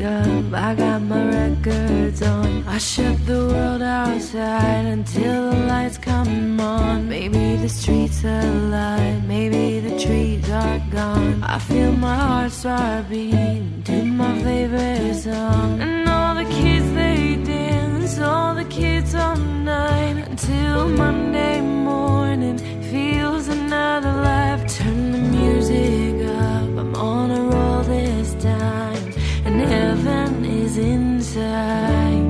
up, I got my records on. I shut the world outside until the lights come on. Maybe the streets are alive, maybe the trees are gone. I feel my heart start beating to my favorite song. And all the kids they dance, all the kids all night, until Monday morning feels another life. Turn the music up, I'm on a roll this time, and heaven is inside.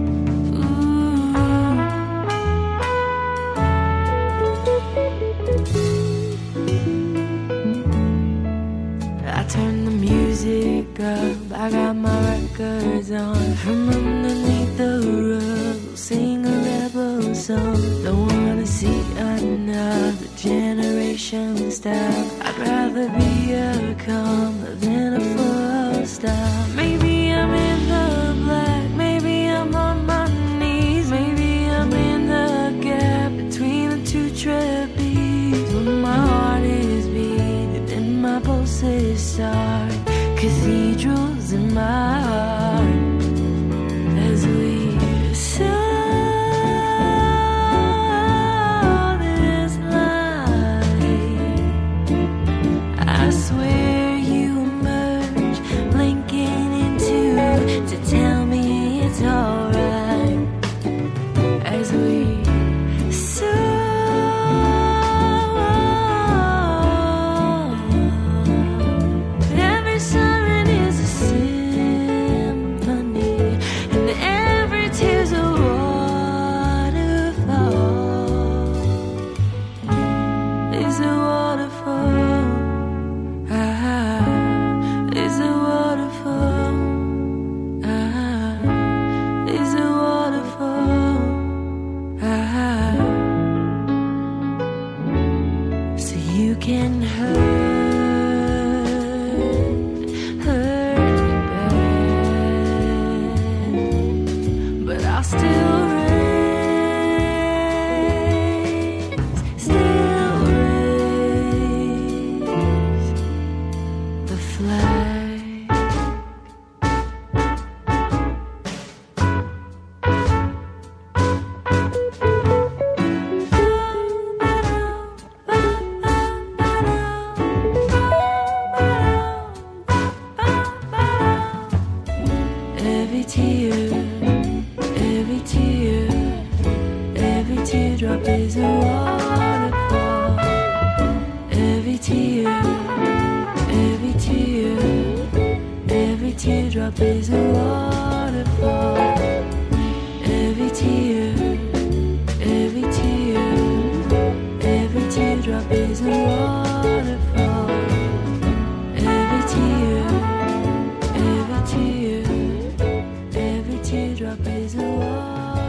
I turn the music up, I got my records on. From underneath the rug, sing a rebel song. Don't wanna see another generation stop. I'd rather be a comma than a full stop. Maybe I'm in the black, maybe I'm on my knees, maybe I'm in the gap between the two trapeze. When my heart is beating and my pulses start, cathedrals in my heart as we saw this light. I swear you emerge, blinking into to tell me it's alright as we teardrop is a waterfall. Every tear, every tear, every teardrop is a waterfall. Every tear, every tear, every teardrop is a waterfall.